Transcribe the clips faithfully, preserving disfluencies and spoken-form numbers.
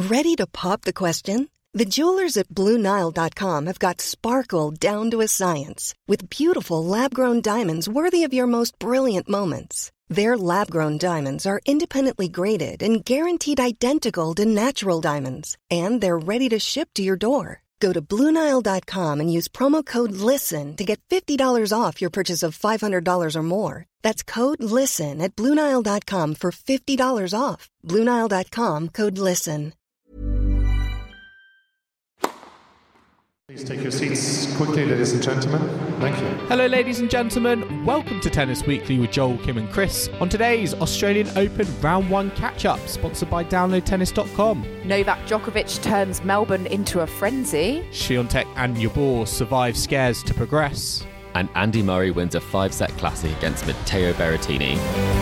Ready to pop the question? The jewelers at Blue Nile dot com have got sparkle down to a science with beautiful lab-grown diamonds worthy of your most brilliant moments. Their lab-grown diamonds are independently graded and guaranteed identical to natural diamonds, and they're ready to ship to your door. Go to Blue Nile dot com and use promo code LISTEN to get fifty dollars off your purchase of five hundred dollars or more. That's code LISTEN at Blue Nile dot com for fifty dollars off. Blue Nile dot com, code LISTEN. Please take your seats quickly, ladies and gentlemen. Thank you. Hello, ladies and gentlemen. Welcome to Tennis Weekly with Joel, Kim and Chris. On today's Australian Open Round one Catch-Up, sponsored by download tennis dot com. Novak Djokovic turns Melbourne into a frenzy. Świątek and Jabeur survive scares to progress. And Andy Murray wins a five-set classic against Matteo Berrettini.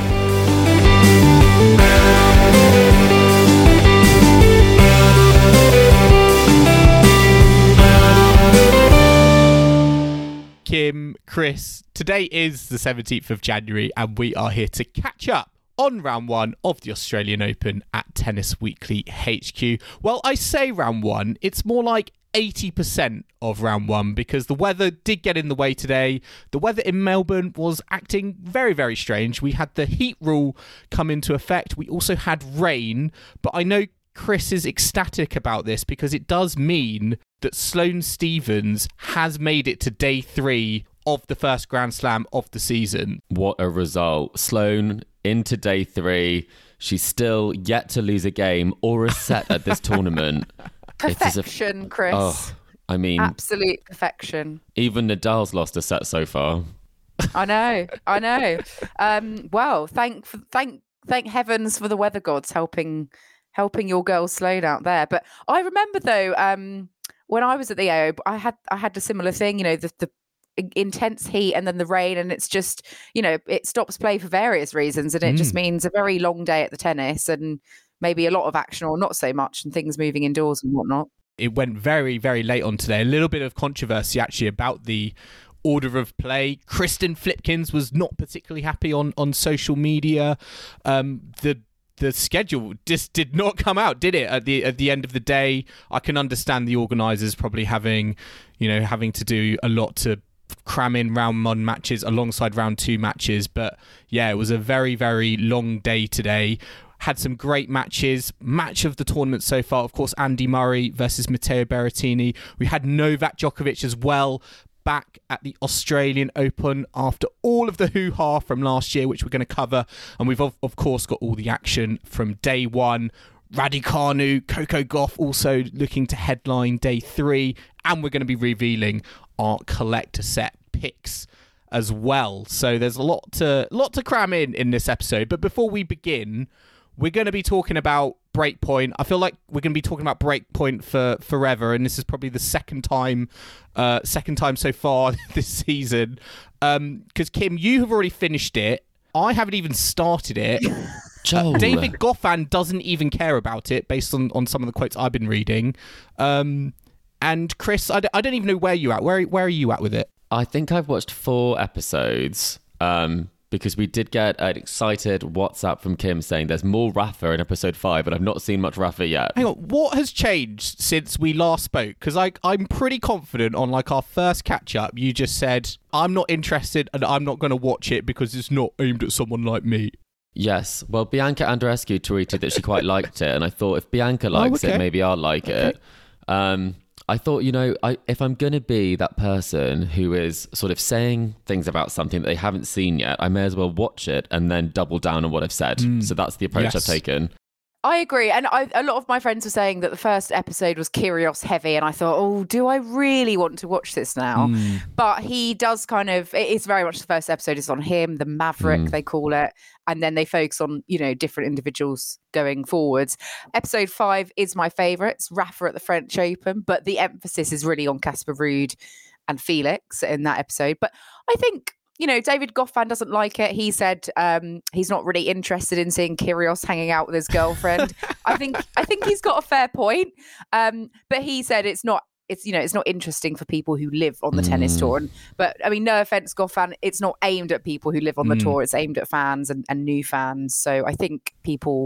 Kim, Chris, today is the seventeenth of January and we are here to catch up on round one of the Australian Open at Tennis Weekly H Q. Well, I say round one, it's more like eighty percent of round one because the weather did get in the way today. The weather in Melbourne was acting very, very strange. We had the heat rule come into effect. We also had rain, but I know Chris is ecstatic about this because it does mean that Sloane Stephens has made it to day three of the first Grand Slam of the season. What a result. Sloane into day three. She's still yet to lose a game or a set at this tournament. Perfection, a, Chris. Oh, I mean... Absolute perfection. Even Nadal's lost a set so far. I know, I know. Um, well, thank, thank, thank heavens for the weather gods helping... helping your girl Sloane out there. But I remember though, um, when I was at the A O, I had I had a similar thing, you know, the, the intense heat and then the rain, and it's just, you know, it stops play for various reasons, and it mm. just means a very long day at the tennis and maybe a lot of action or not so much, and things moving indoors and whatnot. It went very, very late on today. A little bit of controversy actually about the order of play. Kristen Flipkins was not particularly happy on, on social media. Um, the The schedule just did not come out, did it? At the at the end of the day, I can understand the organisers probably having, you know, having to do a lot to cram in round one matches alongside round two matches. But yeah, it was a very, very long day today. Had some great matches. Match of the tournament so far, of course, Andy Murray versus Matteo Berrettini. We had Novak Djokovic as well, back at the Australian Open after all of the hoo-ha from last year, which we're going to cover. And we've, of, of course, got all the action from day one. Raducanu, Coco Gauff also looking to headline day three. And we're going to be revealing our collector set picks as well. So there's a lot to, lot to cram in in this episode. But before we begin, we're going to be talking about Breakpoint. I feel like we're going to be talking about Breakpoint for forever, and this is probably the second time, uh, second time so far this season. Because um, Kim, you have already finished it. I haven't even started it. Uh, David Goffin doesn't even care about it, based on, on some of the quotes I've been reading. Um, and Chris, I, d- I don't even know where you're at. Where where are you at with it? I think I've watched four episodes. Um, because we did get an excited WhatsApp from Kim saying there's more Rafa in episode five, and I've not seen much Rafa yet. Hang on, what has changed since we last spoke? Because I'm pretty confident on like our first catch-up, you just said, I'm not interested and I'm not going to watch it because it's not aimed at someone like me. Yes, well, Bianca Andreescu tweeted that she quite liked it, and I thought if Bianca likes oh, okay. it, maybe I'll like okay. it. Um, I thought, you know, I, if I'm going to be that person who is sort of saying things about something that they haven't seen yet, I may as well watch it and then double down on what I've said. Mm. So that's the approach yes. I've taken. I agree. And I, a lot of my friends were saying that the first episode was Kyrgios heavy. And I thought, oh, do I really want to watch this now? Mm. But he does kind of, it's very much the first episode is on him, the Maverick, mm. they call it. And then they focus on, you know, different individuals going forwards. Episode five is my favourite. It's Rafa at the French Open. But the emphasis is really on Casper Ruud and Felix in that episode. But I think, you know, David Goffin doesn't like it. He said um, he's not really interested in seeing Kyrgios hanging out with his girlfriend. I think I think he's got a fair point. Um, but he said it's not, it's you know, it's not interesting for people who live on the mm. tennis tour. And, but I mean, no offense, Goffin, it's not aimed at people who live on the mm. tour. It's aimed at fans and, and new fans. So I think people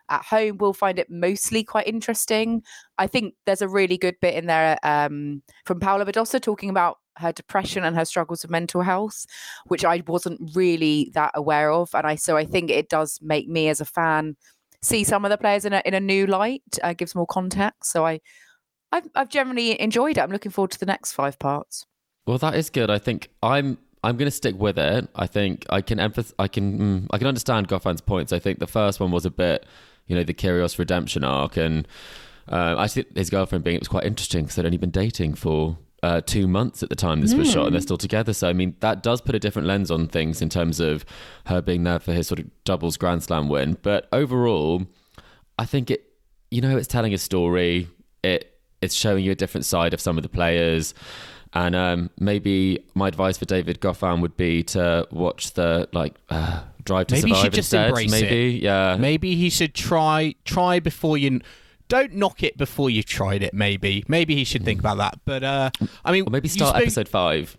at home will find it mostly quite interesting. I think there's a really good bit in there um, from Paula Badosa talking about her depression and her struggles with mental health, which I wasn't really that aware of. And I so I think it does make me as a fan see some of the players in a in a new light, uh, gives more context. So I, I've, I've generally enjoyed it. I'm looking forward to the next five parts. Well, that is good. I think I'm I'm going to stick with it. I think I can emphath- I can mm, I can understand Goffan's points. I think the first one was a bit, you know, the Kyrgios redemption arc, and uh, I think his girlfriend being it was quite interesting because they'd only been dating for Uh, two months at the time this was mm. shot, and they're still together. So I mean, that does put a different lens on things in terms of her being there for his sort of doubles Grand Slam win. But overall, I think it, you know, it's telling a story. It it's showing you a different side of some of the players. And um, maybe my advice for David Goffin would be to watch the like uh, Drive to maybe Survive he should just instead. Embrace maybe, it. yeah. Maybe he should try try before you. Don't knock it before you've tried it, maybe. Maybe he should think about that. But, uh, I mean... Or maybe start spoke... episode five.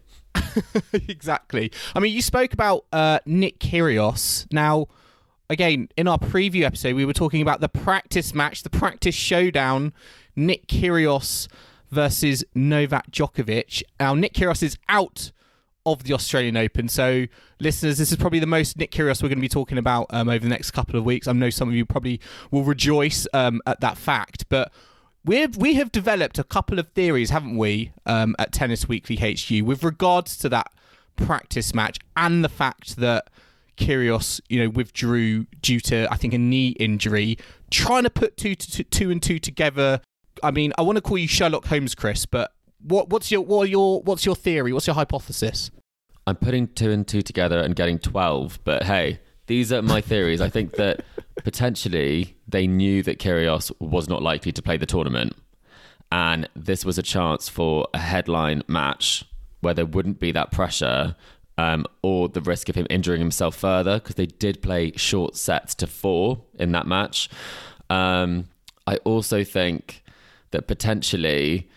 Exactly. I mean, you spoke about uh, Nick Kyrgios. Now, again, in our preview episode, we were talking about the practice match, the practice showdown, Nick Kyrgios versus Novak Djokovic. Now, Nick Kyrgios is out of the Australian Open. So, listeners, this is probably the most Nick Kyrgios we're going to be talking about um, over the next couple of weeks. I know some of you probably will rejoice um, at that fact, but we've we have developed a couple of theories, haven't we, um, at Tennis Weekly H Q with regards to that practice match and the fact that Kyrgios, you know, withdrew due to, I think, a knee injury. Trying to put two, two, two and two together. I mean, I want to call you Sherlock Holmes, Chris, but What, what's your what are your what's your theory? What's your hypothesis? I'm putting two and two together and getting twelve. But hey, these are my theories. I think that potentially they knew that Kyrgios was not likely to play the tournament, and this was a chance for a headline match where there wouldn't be that pressure um, or the risk of him injuring himself further, because they did play short sets to four in that match. Um, I also think that potentially.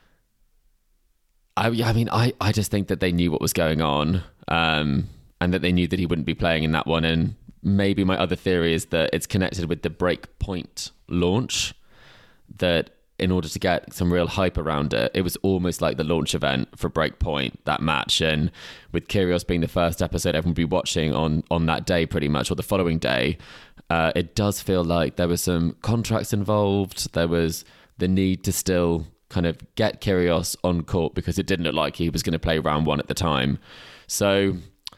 I, I mean, I, I just think that they knew what was going on um, and that they knew that he wouldn't be playing in that one. And maybe my other theory is that it's connected with the Breakpoint launch, that in order to get some real hype around it, it was almost like the launch event for Breakpoint, that match. And with Kyrgios being the first episode everyone would be watching on, on that day pretty much, or the following day, uh, it does feel like there were some contracts involved. There was the need to still kind of get Kyrgios on court because it didn't look like he was going to play round one at the time. So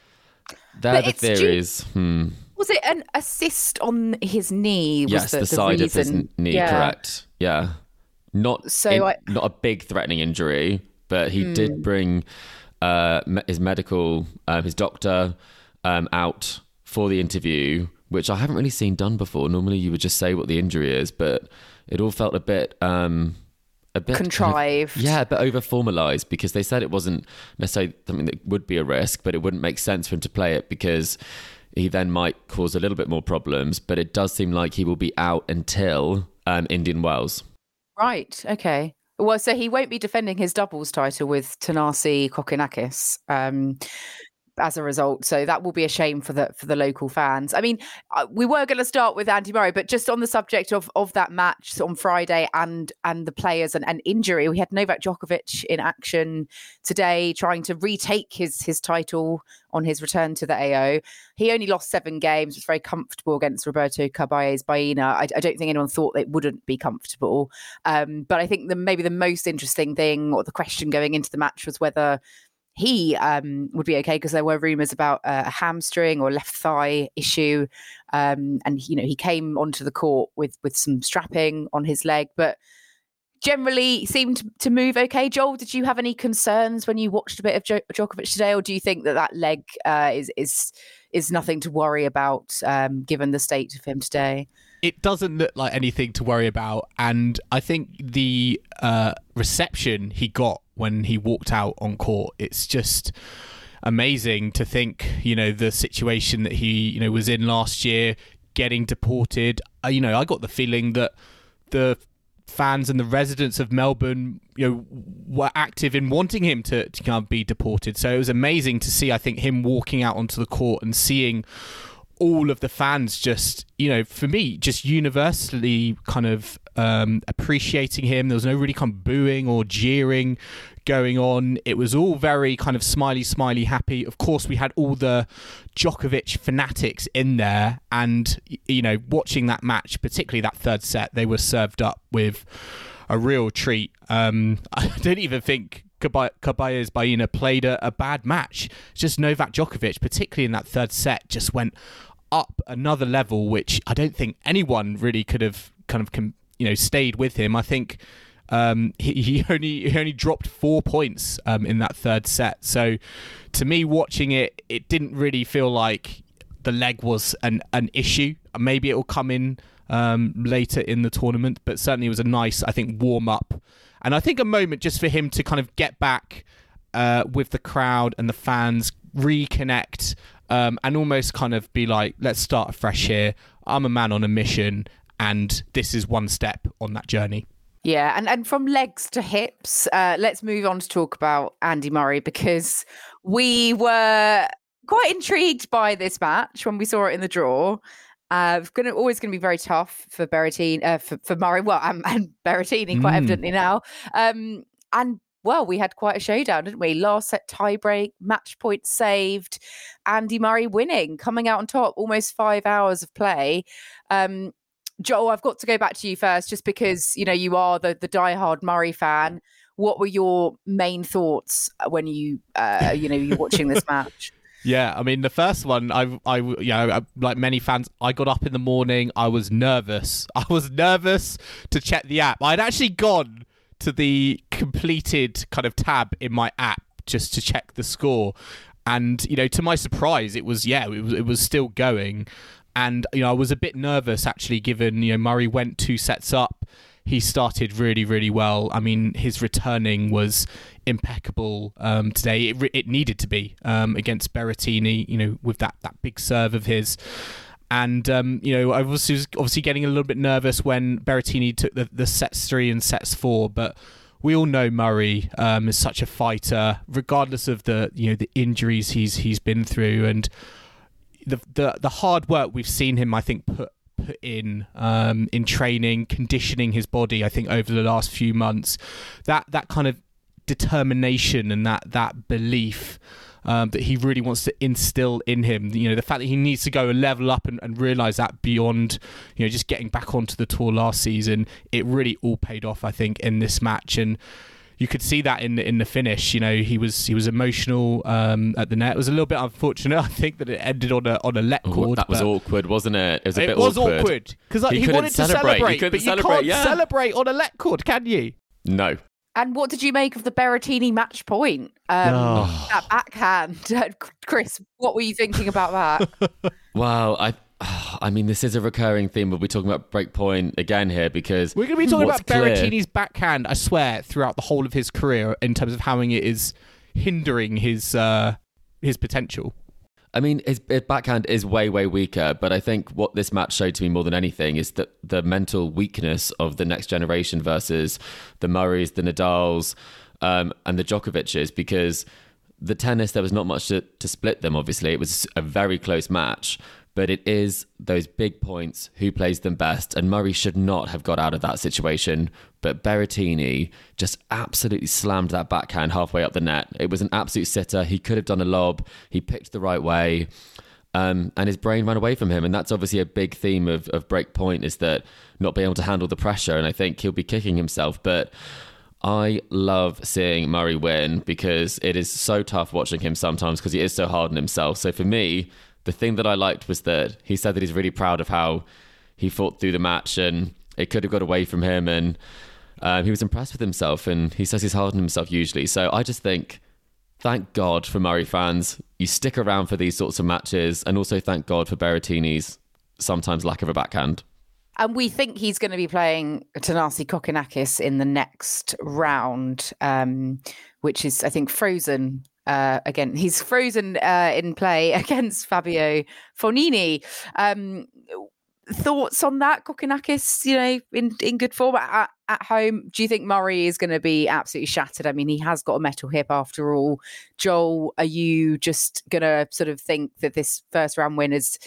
they're the theories. Due- hmm. Was it an assist on his knee? Was yes, the, the, the side reason? of his knee, yeah. Correct. Yeah. Not so in, I- not a big threatening injury, but he mm. did bring uh, his medical, um, his doctor um, out for the interview, which I haven't really seen done before. Normally you would just say what the injury is, but it all felt a bit... Um, a bit contrived. Kind of, yeah, but over formalized, because they said it wasn't necessarily something that would be a risk, but it wouldn't make sense for him to play it because he then might cause a little bit more problems. But it does seem like he will be out until um, Indian Wells. Right. Okay. Well, so he won't be defending his doubles title with Thanasi Kokkinakis. Um, as a result, so that will be a shame for the for the local fans. I mean, we were going to start with Andy Murray, but just on the subject of of that match on Friday and and the players and, and injury, we had Novak Djokovic in action today, trying to retake his his title on his return to the A O. He only lost seven games, was very comfortable against Roberto Carballes Baena. I, I don't think anyone thought it wouldn't be comfortable, um, but I think the maybe the most interesting thing, or the question going into the match, was whether he um, would be okay, because there were rumours about uh, a hamstring or left thigh issue, um, and you know he came onto the court with with some strapping on his leg, but generally seemed to move okay. Joel, did you have any concerns when you watched a bit of jo- Djokovic today, or do you think that that leg uh, is is is nothing to worry about um, given the state of him today? It doesn't look like anything to worry about, and I think the uh, reception he got when he walked out on court, it's just amazing to think, you know, the situation that he, you know, was in last year, getting deported. Uh, you know, I got the feeling that the fans and the residents of Melbourne, you know, were active in wanting him to, to kind of be deported. So it was amazing to see, I think, him walking out onto the court and seeing all of the fans just, you know, for me, just universally kind of um, appreciating him. There was no really kind of booing or jeering going on. It was all very kind of smiley, smiley, happy. Of course, we had all the Djokovic fanatics in there, and, you know, watching that match, particularly that third set, they were served up with a real treat. Um, I don't even think Caballes Baena played a, a bad match. It's just Novak Djokovic, particularly in that third set, just went up another level, which I don't think anyone really could have kind of, you know, stayed with him. I think um, he, he only he only dropped four points um, in that third set. So to me, watching it, it didn't really feel like the leg was an, an issue. Maybe it will come in um, later in the tournament, but certainly it was a nice, I think, warm up. And I think a moment just for him to kind of get back uh, with the crowd and the fans, reconnect, um, and almost kind of be like, let's start afresh here. I'm a man on a mission, and this is one step on that journey. Yeah, and, and from legs to hips, uh, let's move on to talk about Andy Murray, because we were quite intrigued by this match when we saw it in the draw. Uh, it's gonna always going to be very tough for Berrettini, uh, for, for Murray, well, and, and Berrettini quite mm. evidently now. Um, and well, we had quite a showdown, didn't we? Last set tiebreak, match point saved, Andy Murray winning, coming out on top, almost five hours of play. Um, Joel, I've got to go back to you first, just because, you know, you are the, the diehard Murray fan. What were your main thoughts when you, uh, you know, you're watching this match? Yeah, I mean, the first one, I, I, you know, like many fans, I got up in the morning. I was nervous. I was nervous to check the app. I'd actually gone to the completed kind of tab in my app just to check the score. And, you know, to my surprise, it was, yeah, it was, it was still going. And, you know, I was a bit nervous, actually, given, you know, Murray went two sets up. He started really, really well. I mean, his returning was impeccable um, today. It, it needed to be um, against Berrettini, you know, with that, that big serve of his. And, um, you know, I was obviously getting a little bit nervous when Berrettini took the, the sets three and sets four. But we all know Murray um, is such a fighter, regardless of the, you know, the injuries he's he's been through. And the the, the hard work we've seen him, I think, put put in um, in training, conditioning his body, I think, over the last few months, that that kind of determination and that that belief um, that he really wants to instill in him, you know, the fact that he needs to go and level up and, and realise that beyond, you know, just getting back onto the tour last season, it really all paid off, I think, in this match. And you could see that in the, in the finish. You know, he was he was emotional um, at the net. It was a little bit unfortunate, I think, that it ended on a on a let cord. Oh, that was awkward, wasn't it? It was a it bit was awkward because like, he, he wanted celebrate. to celebrate, he but celebrate, you can't yeah. celebrate on a let cord, can you? No. And what did you make of the Berrettini match point? Um, oh. That backhand, Chris. What were you thinking about that? Wow, I. I mean, this is a recurring theme. We'll be talking about breakpoint again here because we're going to be talking about clear... Berrettini's backhand, I swear, throughout the whole of his career in terms of how it is hindering his uh, his potential. I mean, his, his backhand is way, way weaker, but I think what this match showed to me more than anything is that the mental weakness of the next generation versus the Murrays, the Nadals, um, and the Djokovic's, because the tennis, there was not much to, to split them, obviously. It was a very close match. But it is those big points, who plays them best. And Murray should not have got out of that situation. But Berrettini just absolutely slammed that backhand halfway up the net. It was an absolute sitter. He could have done a lob. He picked the right way. Um, and his brain ran away from him. And that's obviously a big theme of, of breakpoint, is that not being able to handle the pressure. And I think he'll be kicking himself. But I love seeing Murray win because it is so tough watching him sometimes because he is so hard on himself. So for me, the thing that I liked was that he said that he's really proud of how he fought through the match and it could have got away from him, and um, he was impressed with himself, and he says he's hard on himself usually. So I just think, thank God for Murray fans. You stick around for these sorts of matches, and also thank God for Berrettini's sometimes lack of a backhand. And we think he's going to be playing Thanasi Kokkinakis in the next round, um, which is, I think, frozen. Uh, again, he's frozen uh, in play against Fabio Fognini. Um, thoughts on that? Kokkinakis, you know, in, in good form at, at home. Do you think Murray is going to be absolutely shattered? I mean, he has got a metal hip after all. Joel, are you just going to sort of think that this first round win is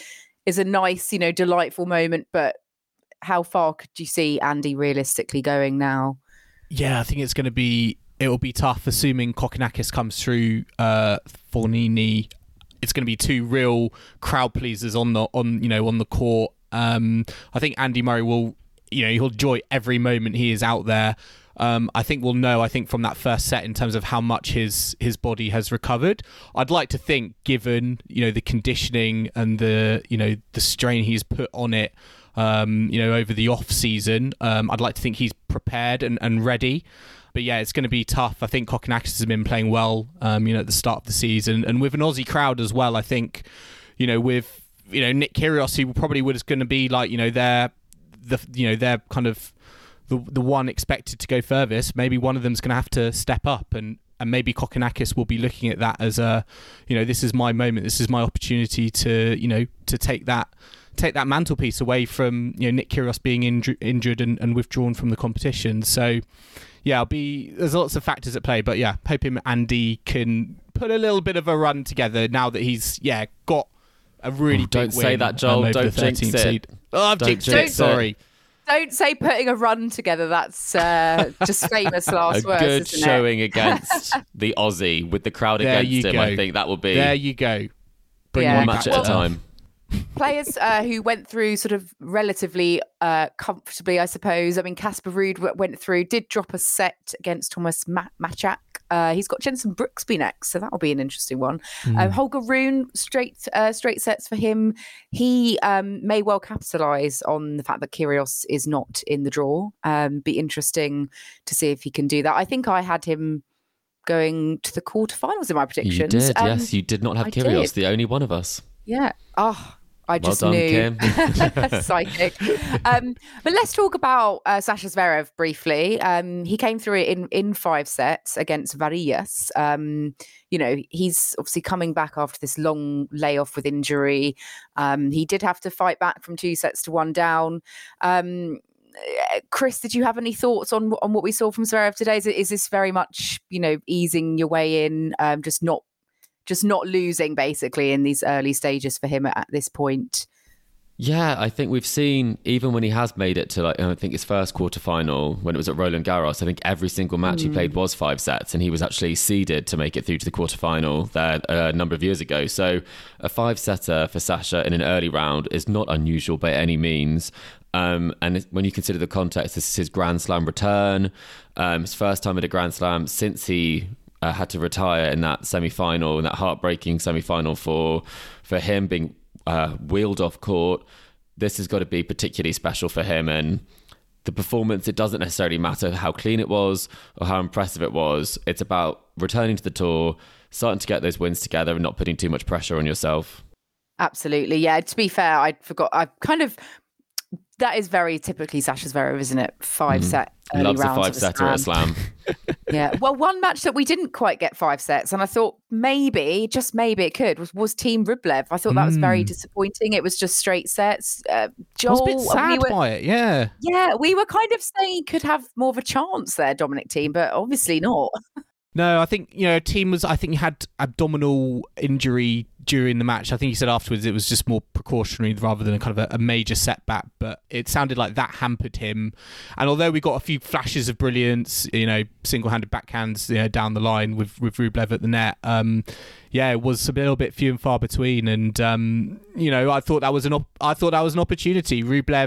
is a nice, you know, delightful moment. But how far could you see Andy realistically going now? Yeah, I think it's going to be, it will be tough, assuming Kokkinakis comes through uh, Fognini. It's going to be two real crowd pleasers on the, on, you know, on the court. Um, I think Andy Murray will, you know, he'll enjoy every moment he is out there. Um, I think we'll know, I think, from that first set in terms of how much his his body has recovered. I'd like to think, given, you know, the conditioning and the, you know, the strain he's put on it, um, you know, over the off season, um, I'd like to think he's prepared and, and ready. But yeah, it's going to be tough. I think Kokkinakis has been playing well, um, you know, at the start of the season, and with an Aussie crowd as well. I think, you know, with, you know, Nick Kyrgios, who probably was going to be like, you know, their the you know their kind of the the one expected to go furthest. Maybe one of them's going to have to step up, and and maybe Kokkinakis will be looking at that as a, you know, this is my moment, this is my opportunity to, you know, to take that take that mantelpiece away from, you know, Nick Kyrgios being inju- injured and, and withdrawn from the competition. So yeah, I'll be there's lots of factors at play, but yeah, hoping Andy can put a little bit of a run together now that he's yeah got a really oh, don't big say win, that, Joel. um, Don't jinx it. seed. Oh, I've Don't jinxed jinx it. Sorry. Don't say putting a run together. That's uh, just famous last a words. good isn't showing it? against the Aussie with the crowd There against you him. go. I think that will be There you go. Bring Yeah. one one match back at a to time. Players uh, who went through sort of relatively uh, comfortably, I suppose. I mean, Casper Ruud w- went through, did drop a set against Thomas Ma- Machak. Uh, he's got Jensen Brooksby next, so that'll be an interesting one. Mm. Um, Holger Rune, straight uh, straight sets for him. He um, may well capitalise on the fact that Kyrgios is not in the draw. Um, be interesting to see if he can do that. I think I had him going to the quarterfinals in my predictions. You did, Um, yes. You did not have I Kyrgios, did. the only one of us. Yeah. Oh, I Well just done, knew. Kim. Psychic. Um, but let's talk about uh, Sasha Zverev briefly. Um, he came through it in, in five sets against Varillas. Um, you know, he's obviously coming back after this long layoff with injury. Um, he did have to fight back from two sets to one down. Um, Chris, did you have any thoughts on on what we saw from Zverev today? Is, is this very much, you know, easing your way in, um, just not just not losing basically in these early stages for him at, at this point? Yeah, I think we've seen, even when he has made it to, like, I think his first quarterfinal when it was at Roland Garros, I think every single match mm. he played was five sets, and he was actually seeded to make it through to the quarterfinal there a number of years ago. So a five setter for Sasha in an early round is not unusual by any means. Um, and when you consider the context, this is his Grand Slam return, um, his first time at a Grand Slam since he uh, had to retire in that semi-final, in that heartbreaking semi-final for for him being uh, wheeled off court. This has got to be particularly special for him. And the performance, it doesn't necessarily matter how clean it was or how impressive it was. It's about returning to the tour, starting to get those wins together and not putting too much pressure on yourself. Absolutely. Yeah, to be fair, I forgot, I kind of, that is very typically Sasha Zverev, isn't it? Five mm. set early Loves rounds a five setter at a slam. Yeah. Well, one match that we didn't quite get five sets, and I thought maybe, just maybe it could, was, was Team Rublev. I thought that was very disappointing. It was just straight sets. Uh, Joel, I was a bit sad we were, by it, yeah. Yeah, we were kind of saying he could have more of a chance there, Dominic Thiem, but obviously not. No, I think, you know, Thiem was, I think he had abdominal injury during the match. I think he said afterwards it was just more precautionary rather than a kind of a, a major setback, but it sounded like that hampered him. And although we got a few flashes of brilliance, you know, single-handed backhands, you know, down the line with, with Rublev at the net, um, yeah, it was a little bit few and far between. And, um, you know, I thought that was an, op- I thought that was an opportunity. Rublev,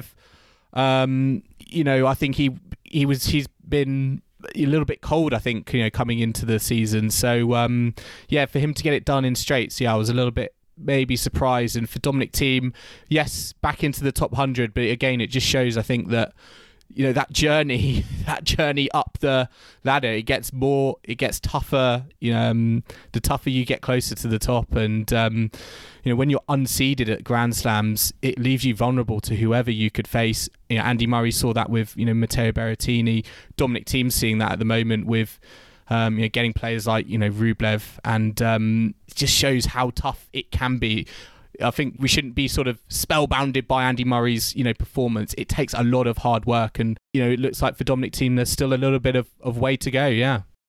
um, you know, I think he, he was, he's been a little bit cold, I think, you know, coming into the season. So, um, yeah, for him to get it done in straights, yeah, I was a little bit maybe surprised. And for Dominic Thiem, yes, back into the top one hundred, but again, it just shows, I think, that, you know, that journey, that journey up the ladder, it gets more, it gets tougher, you know, um, the tougher you get closer to the top. And, um, you know, when you're unseeded at Grand Slams, it leaves you vulnerable to whoever you could face. You know, Andy Murray saw that with, you know, Matteo Berrettini. Dominic Thiem seeing that at the moment with, um, you know, getting players like, you know, Rublev. And um, it just shows how tough it can be. I think we shouldn't be sort of spellbounded by Andy Murray's, you know, performance. It takes a lot of hard work, and, you know, it looks like for Dominic Thiem there's still a little bit of, of way to go. Yeah.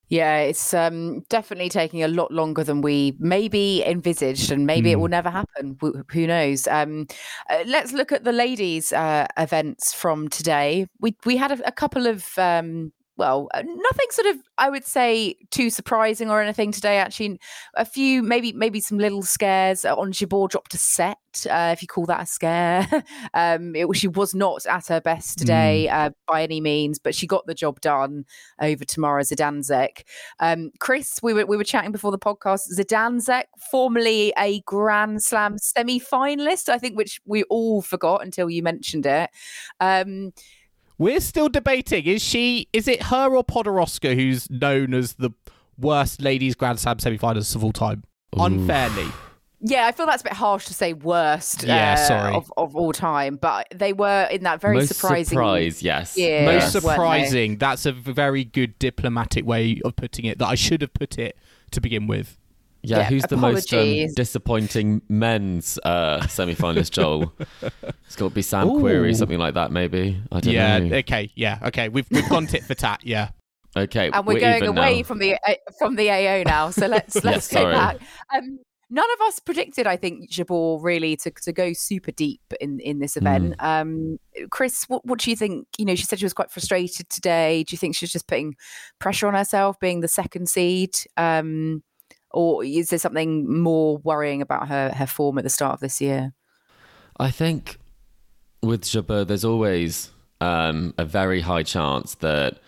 Yeah, it's um, definitely taking a lot longer than we maybe envisaged, and maybe mm. it will never happen. Who knows? Um, uh, let's look at the ladies' uh, events from today. We we had a, a couple of. Um, Well, nothing sort of, I would say, too surprising or anything today. Actually, a few, maybe maybe some little scares. Ons Jabeur dropped a set, uh, if you call that a scare. um, it, she was not at her best today mm. uh, by any means, but she got the job done over Tamara Zidansek. Um, Chris, we were we were chatting before the podcast. Zidansek, formerly a Grand Slam semi-finalist, I think, which we all forgot until you mentioned it. Um, We're still debating. Is she? Is it her or Podoroska who's known as the worst ladies Grand Slam semi-finalists of all time? Ooh. Unfairly. Yeah, I feel that's a bit harsh to say worst yeah, uh, sorry. Of, of all time, but they were in that very Most surprising... surprise, yes. Yeah, Most surprising. That's a very good diplomatic way of putting it, that I should have put it to begin with. Yeah, yeah, who's apologies. the most um, disappointing men's uh, semi-finalist, Joel? It's got to be Sam Ooh. Querrey, something like that, maybe. I don't yeah, know. Yeah, okay, yeah, okay. We've we've gone tit for tat, yeah. Okay, and we're, we're going away now. from the uh, from the A O now, so let's let's yeah, go back. Um, none of us predicted, I think, Jabeur really to to go super deep in, in this event. Mm. Um, Chris, what what do you think? You know, she said she was quite frustrated today. Do you think she's just putting pressure on herself, being the second seed? Um, Or is there something more worrying about her, her form at the start of this year? I think with Jabeur, there's always um, a very high chance that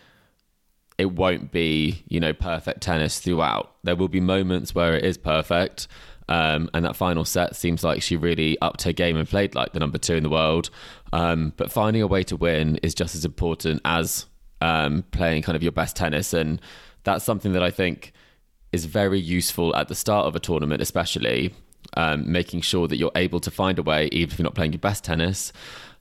it won't be, you know, perfect tennis throughout. There will be moments where it is perfect. Um, and that final set seems like she really upped her game and played like the number two in the world. Um, but finding a way to win is just as important as um, playing kind of your best tennis. And that's something that I think is very useful at the start of a tournament, especially um, making sure that you're able to find a way, even if you're not playing your best tennis.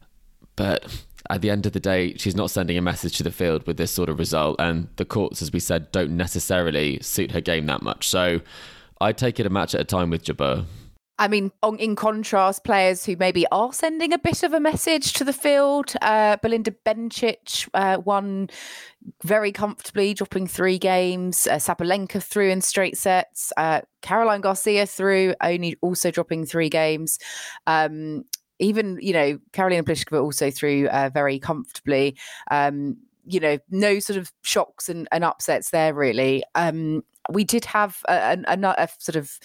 But at the end of the day, she's not sending a message to the field with this sort of result. And the courts, as we said, don't necessarily suit her game that much. So I take it a match at a time with Jabeur. I mean, on, in contrast, players who maybe are sending a bit of a message to the field. Uh, Belinda Bencic uh, won very comfortably, dropping three games. Uh, Sabalenka through in straight sets. Uh, Caroline Garcia through, only also dropping three games. Um, even, you know, Karolina Pliskova also through uh, very comfortably. Um, you know, no sort of shocks and, and upsets there, really. Um, we did have a, a, a, a sort of...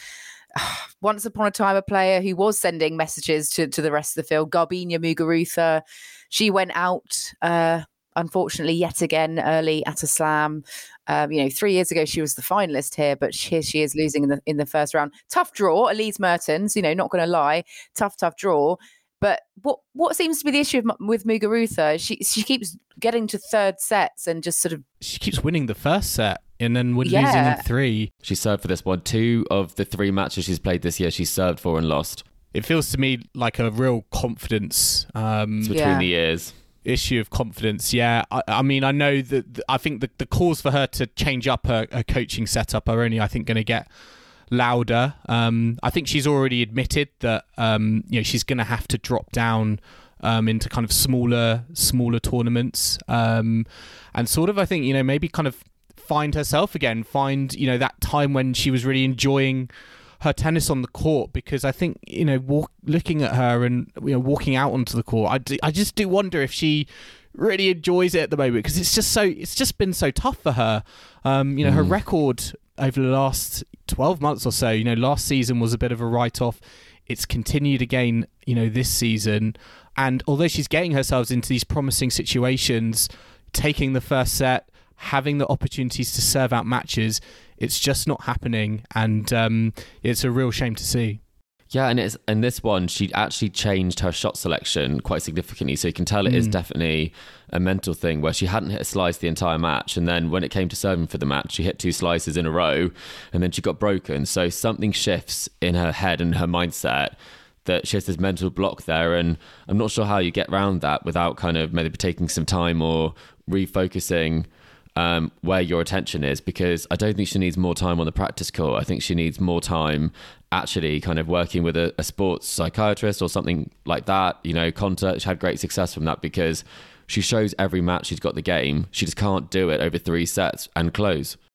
once upon a time a player who was sending messages to, to the rest of the field, Garbiñe Muguruza. She went out, uh, unfortunately, yet again early at a slam. Um, you know, three years ago she was the finalist here, but here she is losing in the in the first round. Tough draw, Elise Mertens, you know, not going to lie. Tough, tough draw. But what what seems to be the issue with, with Muguruza, she she keeps getting to third sets and just sort of... She keeps winning the first set and then we're yeah. losing in three. She served for this one. Two of the three matches she's played this year, she served for and lost. It feels to me like a real confidence... Um, it's between yeah. the years. Issue of confidence, yeah. I, I mean, I know that I think the, the calls for her to change up her, her coaching setup are only, I think, going to get louder. Um, I think she's already admitted that um, you know she's going to have to drop down um, into kind of smaller, smaller tournaments, um, and sort of, I think, you know, maybe kind of find herself again, find, you know, that time when she was really enjoying her tennis on the court, because I think, you know, walk, looking at her and, you know, walking out onto the court, I, do, I just do wonder if she really enjoys it at the moment, because it's just so it's just been so tough for her. Um, you know, mm. her record over the last twelve months or so, you know, last season was a bit of a write-off. It's continued again, you know, this season. And although she's getting herself into these promising situations, taking the first set, having the opportunities to serve out matches, it's just not happening. And um, it's a real shame to see. Yeah, and it's and this one, she actually changed her shot selection quite significantly. So you can tell it mm. is definitely a mental thing, where she hadn't hit a slice the entire match. And then when it came to serving for the match, she hit two slices in a row and then she got broken. So something shifts in her head and her mindset, that she has this mental block there. And I'm not sure how you get around that without kind of maybe taking some time or refocusing Um, where your attention is, because I don't think she needs more time on the practice court. I think she needs more time actually kind of working with a, a sports psychiatrist or something like that. You know, Konta, she had great success from that because she shows every match she's got the game. She just can't do it over three sets and close.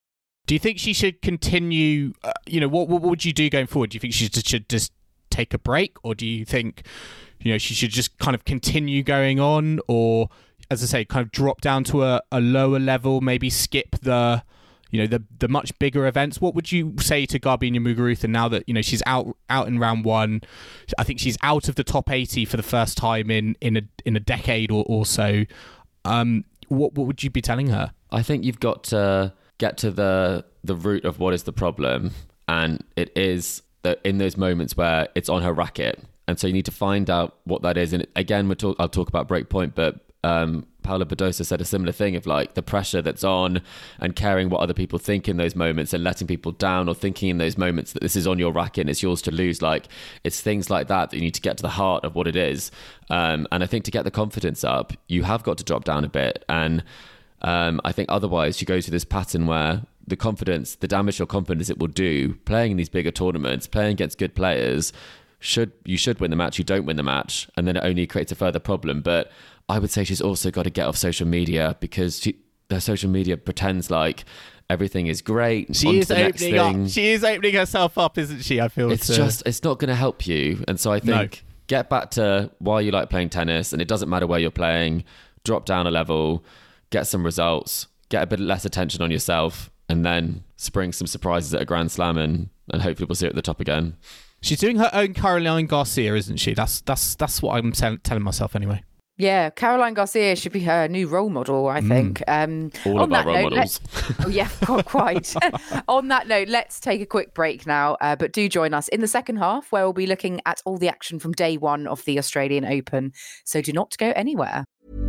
Do you think she should continue? Uh, you know, what what would you do going forward? Do you think she should, should just take a break, or do you think, you know, she should just kind of continue going on, or, as I say, kind of drop down to a, a lower level, maybe skip the, you know, the the much bigger events? What would you say to Garbiñe Muguruza now that, you know, she's out out in round one? I think she's out of the top eighty for the first time in in a in a decade or, or so. Um, what what would you be telling her? I think you've got to get to the the root of what is the problem, and it is that in those moments where it's on her racket, and so you need to find out what that is. And again, we'll talk, I'll talk about breakpoint, but um, Paula Badosa said a similar thing of like the pressure that's on and caring what other people think in those moments and letting people down, or thinking in those moments that this is on your racket and it's yours to lose. Like, it's things like that that you need to get to the heart of what it is. Um, and I think to get the confidence up, you have got to drop down a bit. And um, I think otherwise you go to this pattern where the confidence, the damage your confidence it will do playing in these bigger tournaments, playing against good players, should you should win the match, you don't win the match, and then it only creates a further problem. But I would say she's also got to get off social media, because she, her social media pretends like everything is great. She is opening up. She is opening herself up, isn't she? I feel it's to... just it's not going to help you. And so I think no. Get back to why you like playing tennis, and it doesn't matter where you're playing. Drop down a level, get some results, get a bit less attention on yourself, and then spring some surprises at a Grand Slam, and, and hopefully we'll see her at the top again. She's doing her own Caroline Garcia, isn't she? That's that's that's what I'm t- telling myself anyway. Yeah, Caroline Garcia should be her new role model, I think. Mm. Um, All of our role note, models. Oh, yeah, quite. On that note, let's take a quick break now, uh, but do join us in the second half, where we'll be looking at all the action from day one of the Australian Open. So do not go anywhere.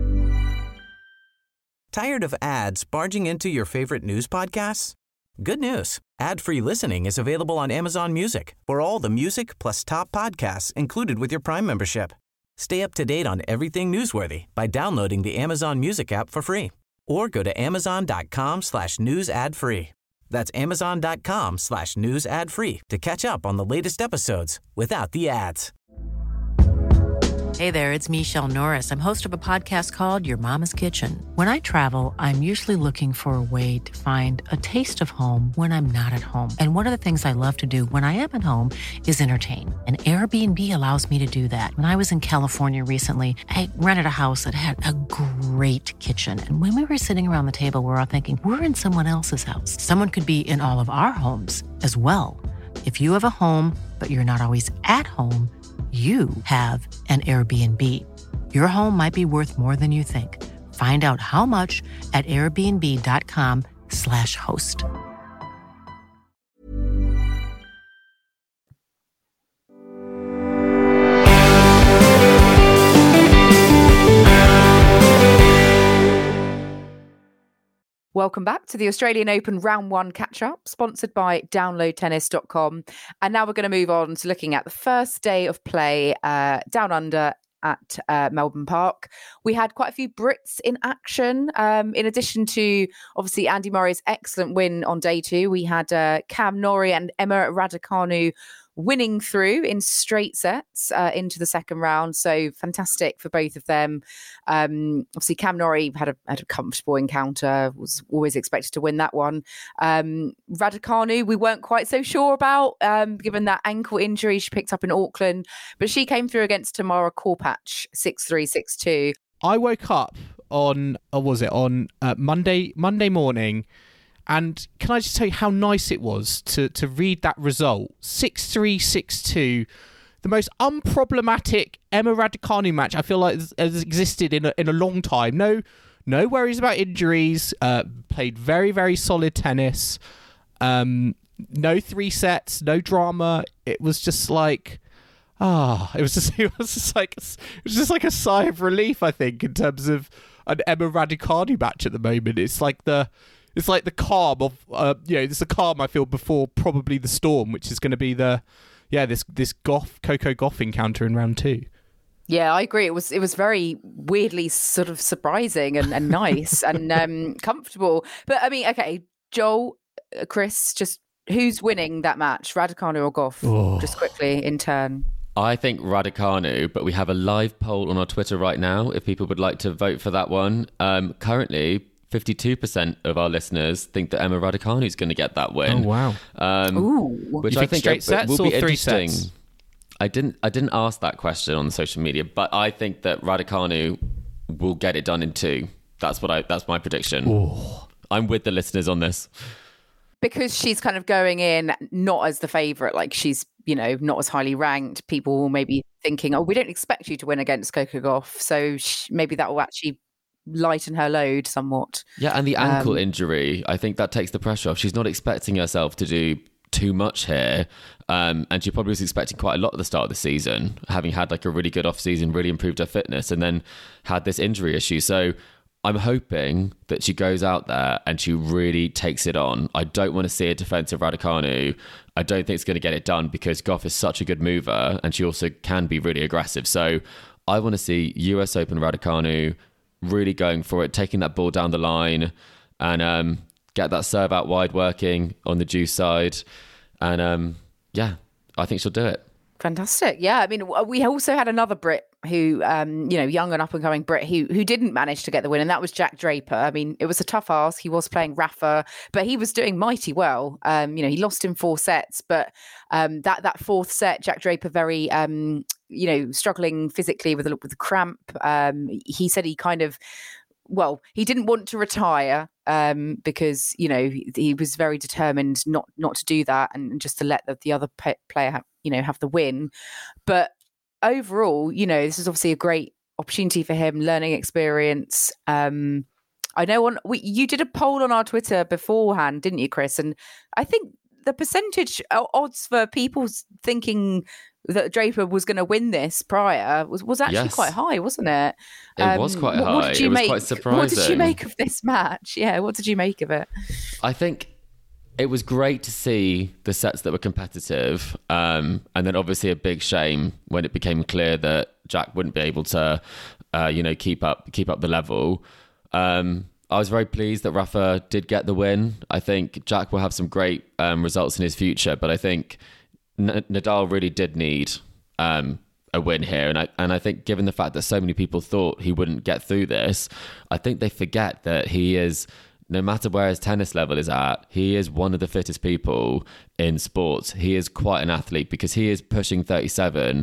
Tired of ads barging into your favorite news podcasts? Good news. Ad-free listening is available on Amazon Music for all the music plus top podcasts included with your Prime membership. Stay up to date on everything newsworthy by downloading the Amazon Music app for free, or go to amazon.com slash news ad free. That's amazon.com slash news ad free to catch up on the latest episodes without the ads. Hey there, it's Michelle Norris. I'm host of a podcast called Your Mama's Kitchen. When I travel, I'm usually looking for a way to find a taste of home when I'm not at home. And one of the things I love to do when I am at home is entertain. And Airbnb allows me to do that. When I was in California recently, I rented a house that had a great kitchen. And when we were sitting around the table, we were all thinking, we're in someone else's house. Someone could be in all of our homes as well. If you have a home, but you're not always at home, you have an Airbnb. Your home might be worth more than you think. Find out how much at airbnb.com slash host. Welcome back to the Australian Open Round one catch-up, sponsored by download tennis dot com. And now we're going to move on to looking at the first day of play uh, down under at uh, Melbourne Park. We had quite a few Brits in action. Um, in addition to, obviously, Andy Murray's excellent win on day two, we had uh, Cam Norrie and Emma Raducanu winning through in straight sets uh, into the second round. So fantastic for both of them. Um, obviously, Cam Norrie had a, had a comfortable encounter, was always expected to win that one. Um, Raducanu, we weren't quite so sure about, um, given that ankle injury she picked up in Auckland, but she came through against Tamara Korpach, six three, six two. I woke up on, or was it on uh, Monday Monday morning, and can I just tell you how nice it was to to read that result? six three, six two. The most unproblematic Emma Raducanu match I feel like has, has existed in a, in a long time. No no worries about injuries. Uh, played very, very solid tennis. Um, no three sets, no drama. It was just like... Ah, oh, it was just it was just like it was just like a sigh of relief, I think, in terms of an Emma Raducanu match at the moment. It's like the It's like the calm of, uh, you know, it's the calm I feel before probably the storm, which is going to be the, yeah, this this Goff, Coco Gauff encounter in round two. Yeah, I agree. It was it was very weirdly sort of surprising and, and nice and um, comfortable. But I mean, okay, Joel, uh, Chris, just who's winning that match, Raducanu or Gauff? Oh. Just quickly in turn. I think Raducanu, but we have a live poll on our Twitter right now if people would like to vote for that one. Um, currently, fifty-two percent of our listeners think that Emma Raducanu is going to get that win. Oh, wow. Um, Ooh. which You I think think straight it, sets will or be three interesting. sets? I didn't. I didn't ask that question on social media, but I think that Raducanu will get it done in two. That's what I. That's my prediction. Ooh. I'm with the listeners on this. Because she's kind of going in not as the favourite, like she's, you know, not as highly ranked. People will maybe thinking, oh, we don't expect you to win against Coco Gauff. So sh- maybe that will actually lighten her load somewhat. Yeah, and the ankle Um, injury, I think that takes the pressure off. She's not expecting herself to do too much here. Um, and she probably was expecting quite a lot at the start of the season, having had like a really good off season, really improved her fitness, and then had this injury issue. So I'm hoping that she goes out there and she really takes it on. I don't want to see a defensive Raducanu. I don't think it's going to get it done because Gauff is such a good mover and she also can be really aggressive. So I want to see U S Open Raducanu really going for it, taking that ball down the line and um, get that serve out wide working on the juice side. And um, yeah, I think she'll do it. Fantastic. Yeah. I mean, we also had another Brit who, um, you know, young and up and coming Brit who who didn't manage to get the win, and that was Jack Draper. I mean, it was a tough ask. He was playing Rafa, but he was doing mighty well. Um, you know, he lost in four sets, but um, that that fourth set, Jack Draper very, um, you know, struggling physically with a with a cramp. Um, he said he kind of. Well, he didn't want to retire um, because, you know, he, he was very determined not not to do that and just to let the, the other pe- player, have, you know, have the win. But overall, you know, this is obviously a great opportunity for him, learning experience. Um, I know on we, you did a poll on our Twitter beforehand, didn't you, Chris? And I think the percentage odds for people thinking that Draper was going to win this prior was, was actually Yes. quite high, wasn't it? It Um, was quite what, high. What did you it was make? quite surprising. What did you make of this match? Yeah, what did you make of it? I think it was great to see the sets that were competitive. Um, and then obviously a big shame when it became clear that Jack wouldn't be able to, uh, you know, keep up keep up the level. Um, I was very pleased that Rafa did get the win. I think Jack will have some great um, results in his future, but I think N- Nadal really did need um, a win here. And I and I think given the fact that so many people thought he wouldn't get through this, I think they forget that he is, no matter where his tennis level is at, he is one of the fittest people in sports. He is quite an athlete because he is pushing thirty-seven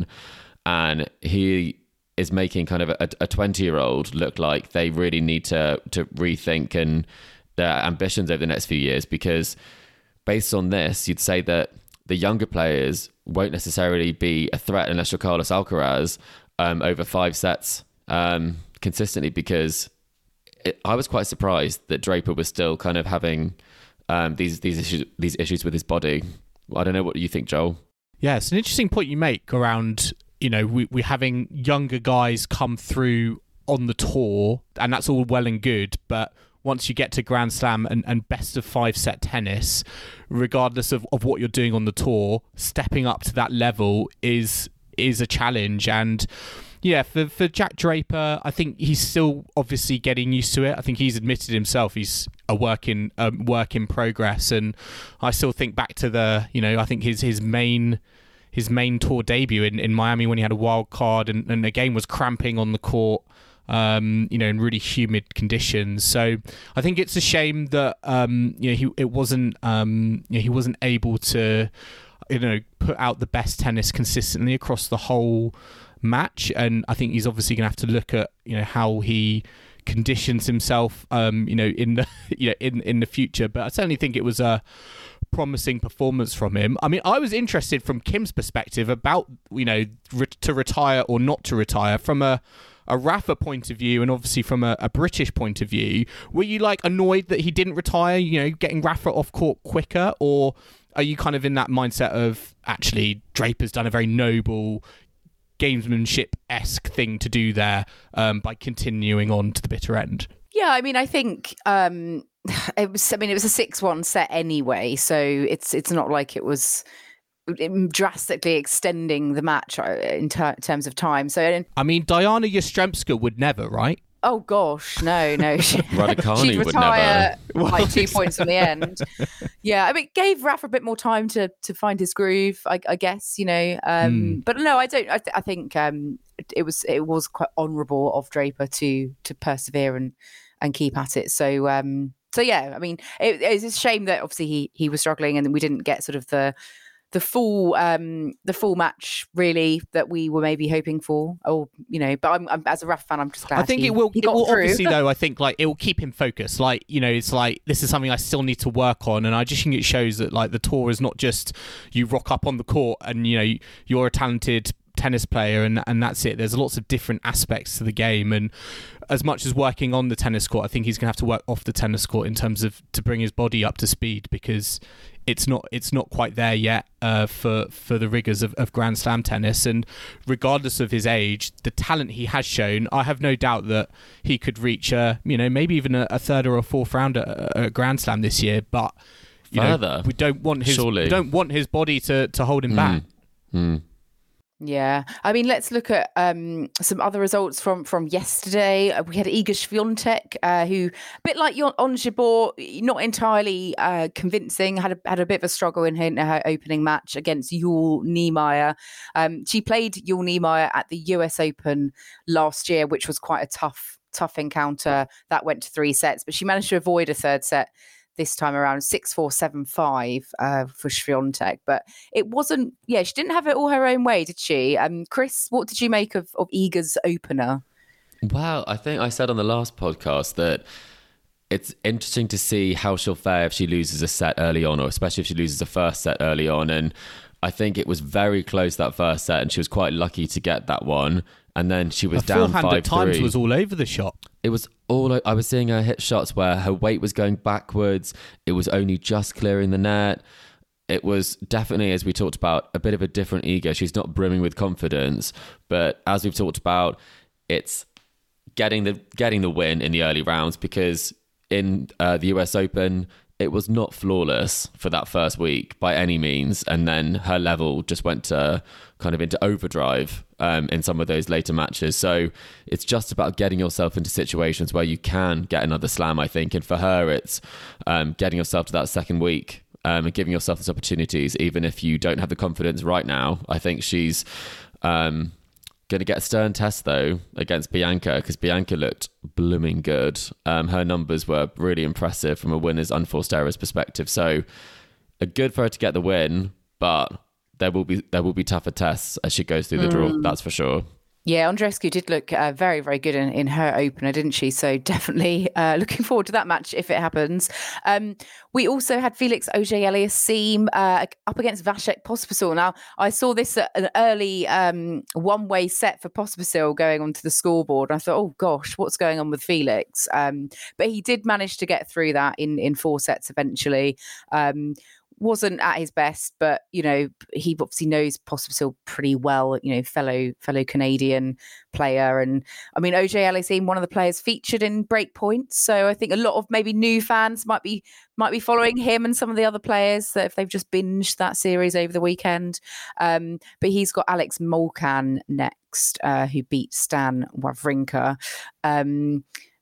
and he is making kind of a twenty-year-old look like they really need to to rethink and their ambitions over the next few years, because based on this, you'd say that the younger players won't necessarily be a threat unless you're Carlos Alcaraz um, over five sets um, consistently, because it, I was quite surprised that Draper was still kind of having um, these these issues these issues with his body. I don't know what you think, Joel. Yeah, it's an interesting point you make around, you know, we, we're having younger guys come through on the tour, and that's all well and good, but once you get to Grand Slam and, and best of five set tennis, regardless of, of what you're doing on the tour, stepping up to that level is is a challenge. And yeah, for, for Jack Draper, I think he's still obviously getting used to it. I think he's admitted himself he's a work in um, work in progress, and I still think back to the, you know, I think his his main his main tour debut in, in Miami when he had a wild card and, and again was cramping on the court. Um, you know, in really humid conditions. So I think it's a shame that um, you know he it wasn't um, you know, he wasn't able to, you know, put out the best tennis consistently across the whole match. And I think he's obviously going to have to look at, you know, how he conditions himself, um, you know, in the you know in in the future. But I certainly think it was a promising performance from him. I mean, I was interested from Kim's perspective about, you know, re- to retire or not to retire from a a Rafa point of view, and obviously from a, a British point of view. Were you like annoyed that he didn't retire, you know, getting Rafa off court quicker, or are you kind of in that mindset of actually Draper's done a very noble gamesmanship-esque thing to do there um, by continuing on to the bitter end? Yeah, I mean, I think um, it was. I mean, it was a six-one set anyway, so it's it's not like it was drastically extending the match in ter- terms of time. So, I mean, Diana Yastremska would never, right? Oh gosh, no, no. She, Raducanu she'd would retire never. like two points on the end. Yeah, I mean, it gave Rafa a bit more time to to find his groove, I, I guess. You know, um, Mm. but no, I don't. I, th- I think um, it was it was quite honourable of Draper to to persevere and and keep at it. So um, so yeah, I mean, it, it's a shame that obviously he he was struggling and we didn't get sort of the the full um the full match really that we were maybe hoping for, or you know. But I'm, I'm as a Rafa fan, I'm just glad. I think he, it will. He it got will through. obviously though. I think like it will keep him focused. Like you know, it's like this is something I still need to work on, and I just think it shows that like the tour is not just you rock up on the court and you know you're a talented tennis player and and that's it. There's lots of different aspects to the game, and as much as working on the tennis court, I think he's gonna have to work off the tennis court in terms of to bring his body up to speed, because it's not it's not quite there yet uh, for for the rigors of, of Grand Slam tennis. And regardless of his age, the talent he has shown, I have no doubt that he could reach a you know maybe even a, a third or a fourth round at a Grand Slam this year. But you Further, know, we don't want his surely. we don't want his body to to hold him Mm. back. Mm. Yeah, I mean, let's look at um, some other results from from yesterday. Uh, We had Iga Swiatek, uh, who, a bit like Jon- Ons Jabeur, not entirely uh, convincing. Had a had a bit of a struggle in her, in her opening match against Jule Niemeyer. Um, she played Jule Niemeyer at the U S Open last year, which was quite a tough tough encounter. That went to three sets, but she managed to avoid a third set this time around, six four seven five uh, for Swiatek. But it wasn't, yeah, she didn't have it all her own way, did she? Um, Chris, what did you make of, of Iga's opener? Well, I think I said on the last podcast that it's interesting to see how she'll fare if she loses a set early on, or especially if she loses a first set early on. And I think it was very close, that first set, and she was quite lucky to get that one. And then she was Her down forehand five at times three. was all over the shot. It was all, I was seeing her hit shots where her weight was going backwards. It was only just clearing the net. It was definitely, as we talked about, a bit of a different Iga. She's not brimming with confidence, but as we've talked about, it's getting the getting the win in the early rounds, because in uh, the U S Open, it was not flawless for that first week by any means, and then her level just went to kind of into overdrive um, in some of those later matches. So it's just about getting yourself into situations where you can get another slam, I think. And for her, it's um, getting yourself to that second week um, and giving yourself those opportunities, even if you don't have the confidence right now. I think she's um, going to get a stern test, though, against Bianca, because Bianca looked blooming good. Um, her numbers were really impressive from a winner's unforced errors perspective. So a good for her to get the win, but there will be there will be tougher tests as she goes through the draw, that's for sure. Yeah, Andreescu did look uh, very, very good in, in her opener, didn't she? So definitely uh, looking forward to that match if it happens. Um, we also had Felix Auger-Aliassime uh, up against Vasek Pospisil. Now, I saw this at an early um, one-way set for Pospisil going onto the scoreboard. I thought, oh gosh, what's going on with Felix? Um, but he did manage to get through that in, in four sets eventually. Um, wasn't at his best, but you know, he obviously knows Pospisil pretty well, you know, fellow fellow Canadian player. And I mean, Auger-Aliassime, one of the players featured in Breakpoint, so I think a lot of maybe new fans might be might be following him and some of the other players that if they've just binged that series over the weekend. Um, but he's got Alex Molcan next, uh, who beat Stan Wawrinka. Um,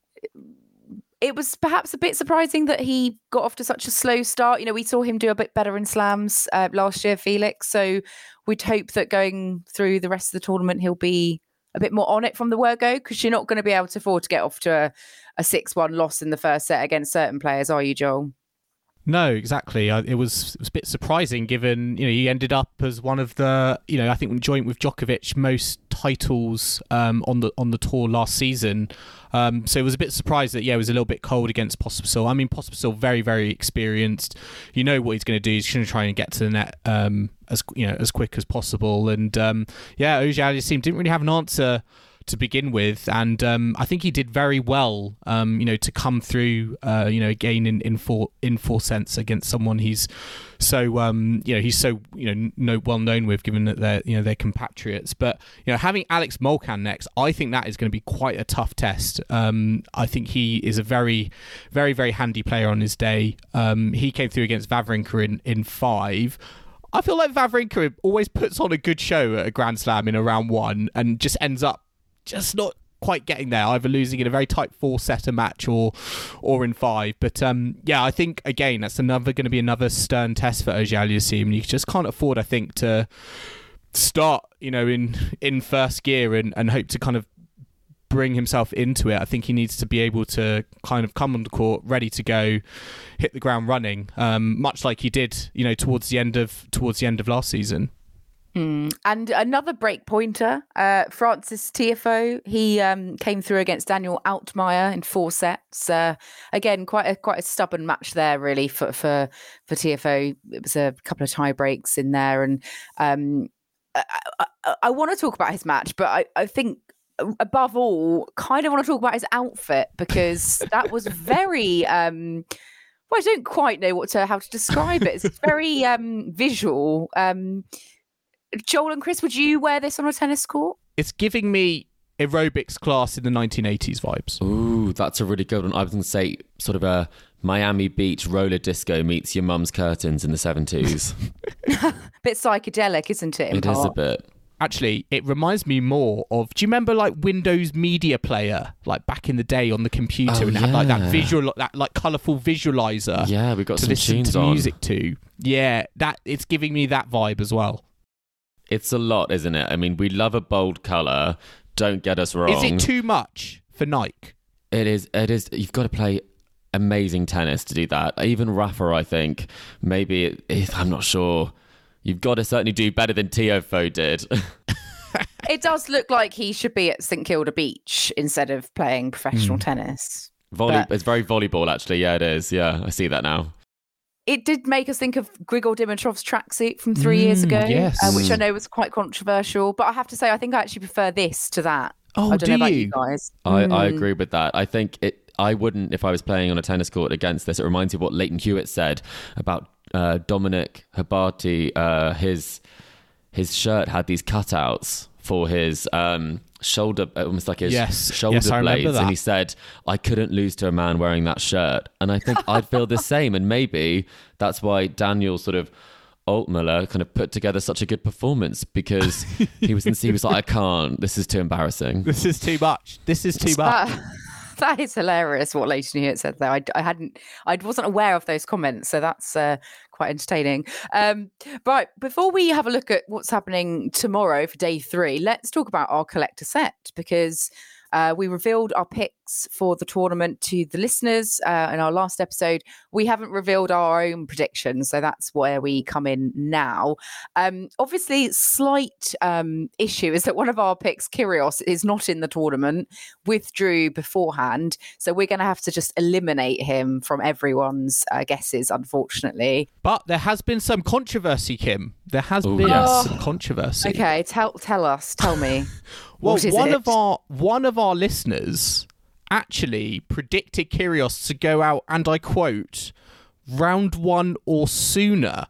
It was perhaps a bit surprising that he got off to such a slow start. You know, we saw him do a bit better in slams uh, last year, Felix. So we'd hope that going through the rest of the tournament, he'll be a bit more on it from the word go, because you're not going to be able to afford to get off to a, a six one loss in the first set against certain players, are you, Joel? No, exactly. I, it was it was a bit surprising, given you know he ended up as one of the you know I think joint with Djokovic most titles um, on the on the tour last season. Um, so it was a bit surprised that yeah it was a little bit cold against Pospisil. I mean, Pospisil very very experienced. You know what he's going to do. He's going to try and get to the net um, as you know as quick as possible. And um, yeah, Auger-Aliassime didn't really have an answer to begin with, and um, I think he did very well, um, you know, to come through, uh, you know, again in, in four in four cents against someone he's so, um, you know, he's so you know no, well known with, given that they're you know they're compatriots. But you know, having Alex Molcan next, I think that is going to be quite a tough test. Um, I think he is a very, very, very handy player on his day. Um, he came through against Wawrinka in in five. I feel like Wawrinka always puts on a good show at a Grand Slam in a round one and just ends up just not quite getting there, either losing in a very tight four-setter match or or in five. But um, yeah, I think, again, that's another going to be another stern test for Auger-Aliassime. You just can't afford, I think, to start, you know, in, in first gear and, and hope to kind of bring himself into it. I think he needs to be able to kind of come on the court ready to go, hit the ground running, um, much like he did, you know, towards the end of towards the end of last season. Mm. And another break pointer, uh, Francis Tiafoe. He um, came through against Daniel Altmaier in four sets. Uh, again, quite a quite a stubborn match there, really, for for for Tiafoe. It was a couple of tie breaks in there, and um, I, I, I want to talk about his match, but I, I think above all, kind of want to talk about his outfit, because that was very. Um, well, I don't quite know what to how to describe it. It's very um, visual. Um, Joel and Chris, would you wear this on a tennis court? It's giving me aerobics class in the nineteen eighties vibes. Ooh, that's a really good one. I was going to say sort of a Miami Beach roller disco meets your mum's curtains in the seventies. Bit psychedelic, isn't it? It is a bit. Actually, it reminds me more of, do you remember like Windows Media Player, like back in the day on the computer, Oh, and it had like that yeah. visual, that like colourful visualizer Yeah, we got to some listen tunes to on. music to. Yeah, that it's giving me that vibe as well. It's a lot, isn't it? I mean, we love a bold colour. Don't get us wrong. Is it too much for Nike? It is. It is. You've got to play amazing tennis to do that. Even Rafa, I think, maybe it, it, I'm not sure. You've got to certainly do better than Tiafoe did. It does look like he should be at St Kilda Beach instead of playing professional Mm. tennis. Volley. But- It's very volleyball, actually. Yeah, it is. Yeah, I see that now. It did make us think of Grigor Dimitrov's tracksuit from three years Mm, ago, yes. uh, which I know was quite controversial. But I have to say, I think I actually prefer this to that. Oh, I don't do know about you? you guys. I, I Mm. agree with that. I think it. I wouldn't if I was playing on a tennis court against this. It reminds me of what Leighton Hewitt said about uh, Dominic Habati. Uh, his his shirt had these cutouts for his um, shoulder, almost like his Yes. shoulder Yes, I remember blades, that. and he said, "I couldn't lose to a man wearing that shirt." And I think I'd feel the same, and maybe that's why Daniel sort of. Altmaier kind of put together such a good performance, because he was he was like, I can't. This is too embarrassing. This is too much. This is too much. That, that is hilarious what Leighton Hewitt said there. I, I hadn't, I wasn't aware of those comments, so that's uh, quite entertaining. Um, right, before we have a look at what's happening tomorrow for day three, let's talk about our collector set, because uh, we revealed our picks for the tournament to the listeners uh, in our last episode. We haven't revealed our own predictions, so that's where we come in now. Um, obviously, slight um, issue is that one of our picks, Kyrgios, is not in the tournament, withdrew beforehand, so we're going to have to just eliminate him from everyone's uh, guesses, unfortunately. But there has been some controversy, Kim. There has Ooh, been yes. some controversy. Okay, tell tell us, tell me. Well, What is one it? of our one of our listeners actually predicted Kyrgios to go out, and I quote, round one or sooner.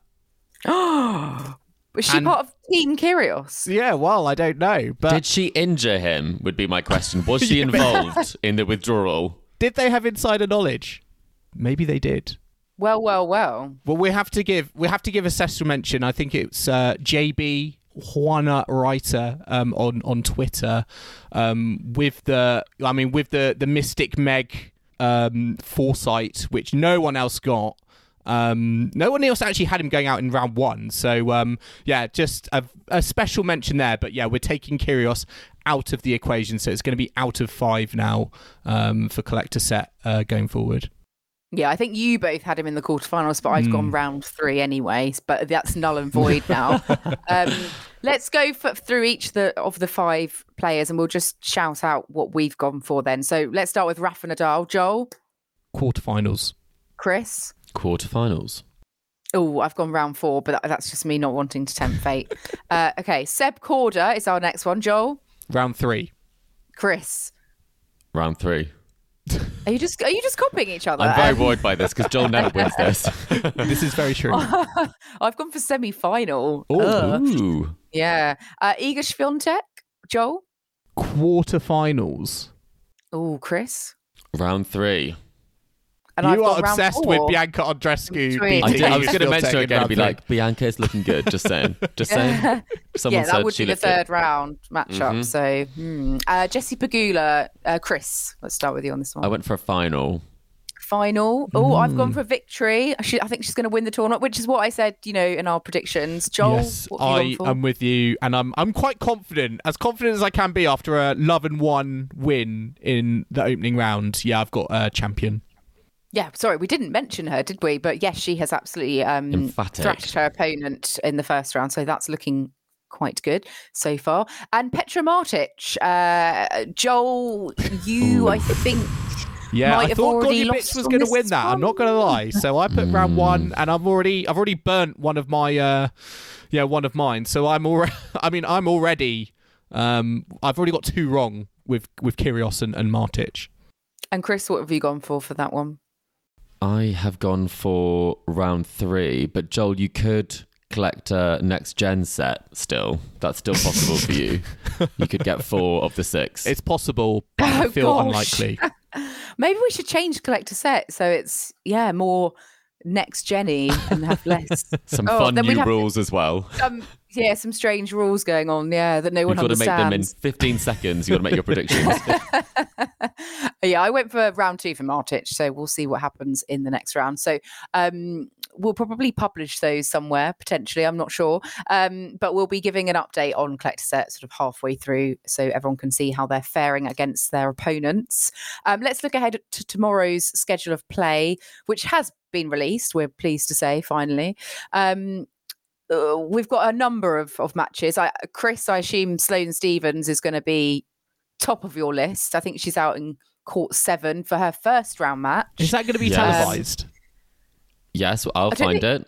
Was she And- part of Team Kyrgios? Yeah, well, I don't know, but Did she injure him? Would be my question. Was she involved in the withdrawal? did they have insider knowledge? Maybe they did. Well, well, well. Well, we have to give we have to give a special mention. I think it's uh, J B Juana Writer um, on on Twitter um, with the I mean with the the Mystic Meg um, foresight, which no one else got. Um, no one else actually had him going out in round one. So um, yeah, just a, a special mention there. But yeah, we're taking Kyrgios out of the equation, so it's going to be out of five now um, for collector set uh, going forward. Yeah, I think you both had him in the quarterfinals, but I've Mm. gone round three anyway. But that's null and void now. um, let's go for, through each of the, of the five players, and we'll just shout out what we've gone for then. So let's start with Rafa Nadal. Joel, Quarterfinals. Chris. Quarterfinals. Oh, I've gone round four, but that, that's just me not wanting to tempt fate. uh, okay, Seb Korda is our next one. Joel, Round three. Chris. Round three. Are you just are you just copying each other? I'm very Um, worried by this because Joel never wins this. This is very true. I've gone for semi-final. Oh, Ugh. Ooh. Yeah. Uh, Iga Swiatek. Joel. Quarterfinals. Oh, Chris. Round three. And I've You gone are round obsessed four. with Bianca Andreescu Between- beating I, did, I was Iga going to mention Swiatek her in again and be round like, Bianca's looking good. Just saying. Just saying. Yeah, Someone yeah, that said would she be the looked good. third round matchup. Mhm. So, hmm. uh, Jesse Pegula, uh, Chris. Let's start with you on this one. I went for a final. final. Oh, mm. I've gone for victory. She, I think she's going to win the tournament, which is what I said, you know, in our predictions. Joel, yes, what have you gone I for? am with you, and I'm I'm quite confident, as confident as I can be after a Love and One win in the opening round. Yeah, I've got a champion. Yeah, sorry, we didn't mention her, did we? But yes, she has absolutely um, thrashed her opponent in the first round, so that's looking quite good so far. And Petra Martic, uh, Joel, you, I think, yeah, might I have thought already Gordy lost Bitch was going to win that. I'm not going to lie. So I put round one, and I've already, I've already burnt one of my, uh, yeah, one of mine. So I'm already, I mean, I'm already, um, I've already got two wrong with with Kyrgios and, and Martic. And Chris, what have you gone for for that one? I have gone for round three, but Joel, you could collect a next gen set still. That's still possible for you. You could get four of the six. It's possible, but I Oh, feel gosh. unlikely. Maybe we should change collector set so it's, yeah, more next gen-y and have less. Some Oh, fun then we'd new have rules as well. Some, yeah, some strange rules going on, yeah, that no one You've got to make them in understands. fifteen seconds. You've got to make your predictions. Yeah, I went for round two for Martic, so we'll see what happens in the next round. So um, we'll probably publish those somewhere, potentially, I'm not sure. Um, but we'll be giving an update on collector set sort of halfway through so everyone can see how they're faring against their opponents. Um, let's look ahead to tomorrow's schedule of play, which has been released, we're pleased to say, finally. Um, uh, we've got a number of, of matches. I, Chris, I assume Sloane Stephens is going to be top of your list. I think she's out in court seven for her first round match. Is that going to be Yes. televised? Yes, I'll I don't find think- it.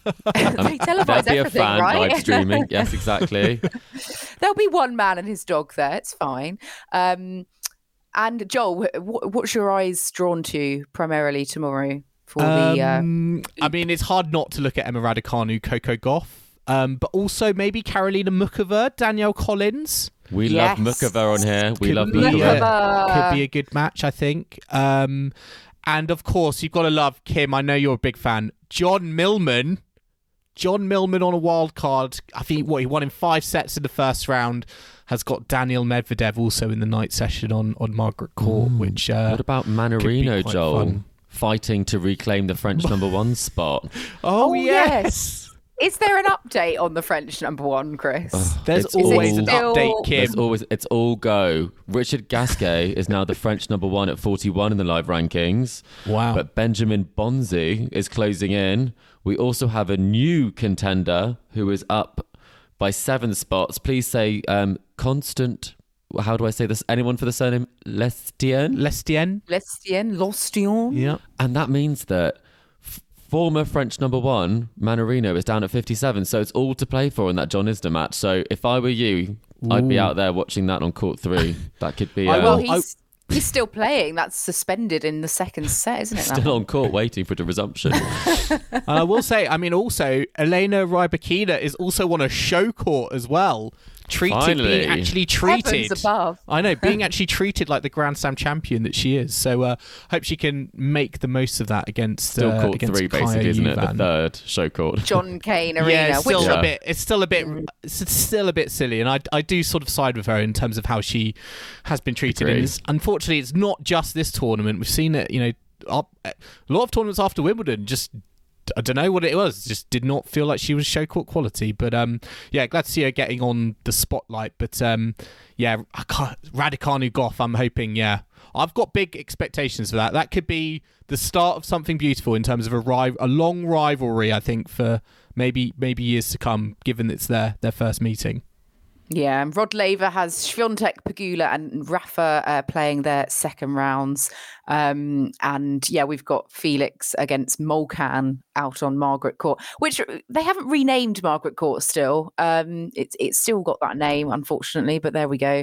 They televise There'll be a everything, fan right? live streaming. Yes, exactly. There'll be one man and his dog there. It's fine. Um, and Joel, wh- what's your eyes drawn to primarily tomorrow for the? Uh, Um, I mean, it's hard not to look at Emma Raducanu, Coco Gauff, um, but also maybe Karolina Muchova, Danielle Collins. We Yes. love Mukova on here. We Could love be, Mukova. Muchova. could be a good match, I think. Um, and of course, you've got to love Kim. I know you're a big fan. John Millman. John Millman on a wild card. I think what he won in five sets in the first round. Has got Daniel Medvedev also in the night session on on Margaret Court, which uh, What about could be Mannarino, quite Joel? fun. Fighting to reclaim the French number one spot. Oh, Oh, yes. is there an update on the French number one, Chris? There's It's always an still- update, Kim. It's always it's all go. Richard Gasquet is now the French number one at forty-one in the live rankings. Wow. But Benjamin Bonzi is closing in. We also have a new contender who is up by seven spots. Please say um, Constant. How do I say this? Anyone for the surname Lestien? Lestien. Lestien, Lostien. Yeah. And that means that f- former French number one, Mannarino, is down at fifty-seven. So it's all to play for in that John Isner match. So if I were you, I'd be Ooh. out there watching that on court three. That could be I uh, Well, will- he's he's still playing. That's suspended in the second set, isn't it? that still one? on court waiting for the resumption. And I will say, I mean, also, Elena Rybakina is also on a show court as well. Treated, Finally. being actually treated. Heavens above. I know, being actually treated like the Grand Slam champion that she is. So uh, hope she can make the most of that against Still uh, court against three, Kaya basically, isn't it? The Juvan. third show court. John Cain Arena. Yeah, it's still which, Yeah. a bit. It's still a bit. It's still a bit silly, and I I do sort of side with her in terms of how she has been treated. Agree. And it's, unfortunately, it's not just this tournament. We've seen it. You know, up, a lot of tournaments after Wimbledon just. I don't know what it was. Just did not feel like she was show court quality. But um, yeah, glad to see her getting on the spotlight. But um, yeah, I can't, Raducanu Gauff. I'm hoping. Yeah, I've got big expectations for that. That could be the start of something beautiful in terms of a ri- a long rivalry. I think for maybe maybe years to come, given it's their their first meeting. Yeah, and Rod Laver has Swiatek, Pegula and Rafa uh, playing their second rounds. Um, and yeah, we've got Felix against Molcan out on Margaret Court, which they haven't renamed Margaret Court still. Um, it's it's still got that name, unfortunately, but there we go.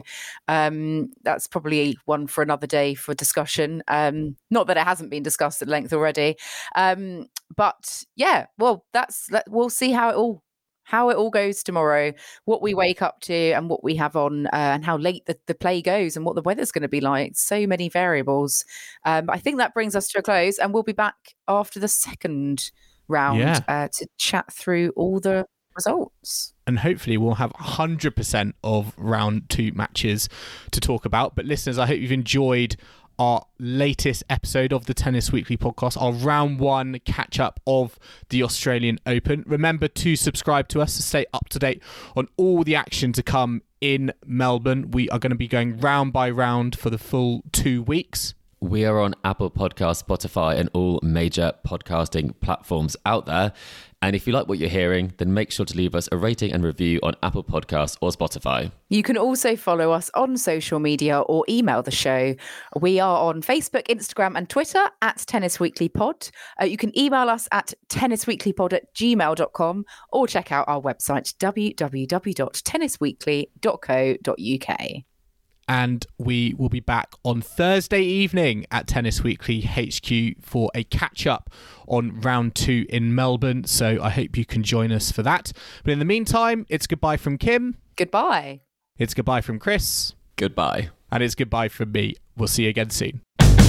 Um, that's probably one for another day for discussion. Um, not that it hasn't been discussed at length already. Um, but yeah, well, that's let, we'll see how it all how it all goes tomorrow, what we wake up to and what we have on uh, and how late the, the play goes and what the weather's going to be like. So many variables. Um, I think that brings us to a close and we'll be back after the second round Yeah. uh, to chat through all the results. And hopefully we'll have one hundred percent of round two matches to talk about. But listeners, I hope you've enjoyed our latest episode of the Tennis Weekly podcast, our round one catch up of the Australian Open. Remember to subscribe to us to stay up to date on all the action to come in Melbourne. We are going to be going round by round for the full two weeks. We are on Apple Podcasts, Spotify, and all major podcasting platforms out there. And if you like what you're hearing, then make sure to leave us a rating and review on Apple Podcasts or Spotify. You can also follow us on social media or email the show. We are on Facebook, Instagram and Twitter at Tennis Weekly Pod. Uh, you can email us at tennisweeklypod at gmail dot com or check out our website w w w dot tennis weekly dot co dot u k. And we will be back on Thursday evening at Tennis Weekly H Q for a catch-up on round two in Melbourne. So I hope you can join us for that. But in the meantime, it's goodbye from Kim. Goodbye. It's goodbye from Chris. Goodbye. And it's goodbye from me. We'll see you again soon.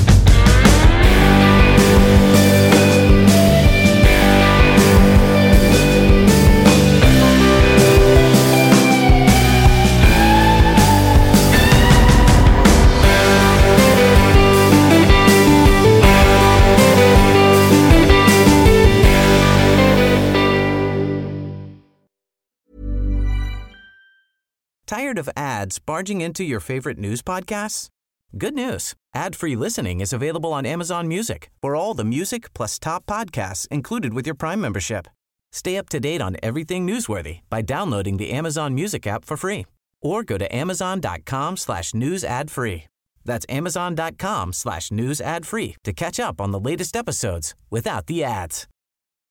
Tired of ads barging into your favorite news podcasts? Good news. Ad-free listening is available on Amazon Music for all the music plus top podcasts included with your Prime membership. Stay up to date on everything newsworthy by downloading the Amazon Music app for free or go to amazon.com slash news ad free. That's amazon.com slash news ad free to catch up on the latest episodes without the ads.